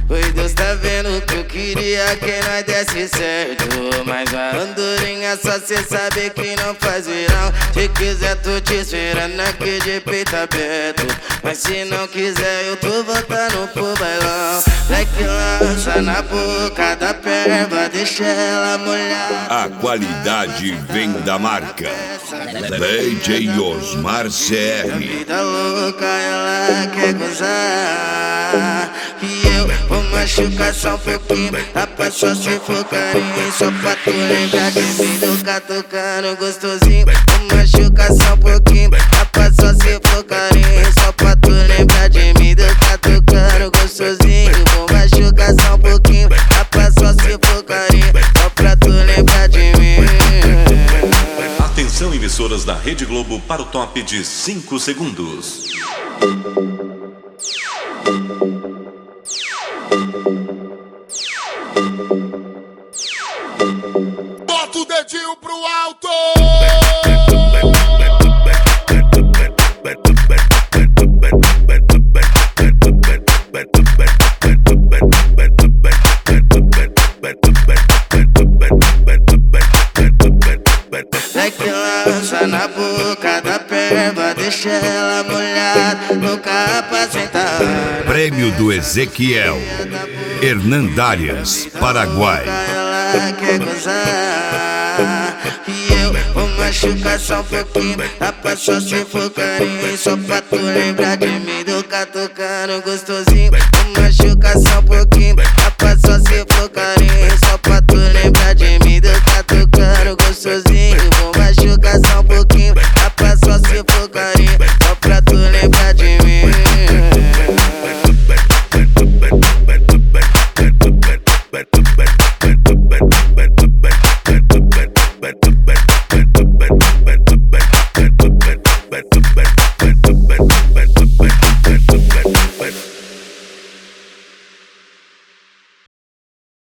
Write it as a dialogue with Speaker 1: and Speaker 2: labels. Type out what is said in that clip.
Speaker 1: Pois Deus tá vendo que eu queria que nós desse certo. Mas a andorinha só cê sabe que não faz verão. Se quiser tô te esperando aqui de peito aberto. Mas se não quiser eu tô voltando pro bailão. Leque lança na boca da perva, deixa ela molhar.
Speaker 2: A qualidade vem da marca DJ Osmar CR.
Speaker 1: Vida louca, ela quer gozar. E eu vou machucar só um pouquinho. Dá pra só se focar em mim, só pra tu lembrar de mim. Tocar tocando gostosinho. Vou machucar só um pouquinho. Dá pra só se focar em mim, só pra tu lembrar de mim. Tocar tocando gostosinho. Vou machucar só um pouquinho. Dá pra só se focar em mim, só pra tu lembrar de mim.
Speaker 3: Atenção, emissoras da Rede Globo, para o top de 5 segundos.
Speaker 4: Bota o dedinho pro alto!
Speaker 1: Leque lança na boca da perva, deixa ela molhada no capacitado.
Speaker 2: Prêmio do Ezequiel, Hernandarias, Paraguai.
Speaker 1: Ela quer gozar. E eu vou machucar só um pouquinho. Dá pra só se focar em mim, só pra tu lembrar de mim. Tocar tocando gostosinho. Vou machucar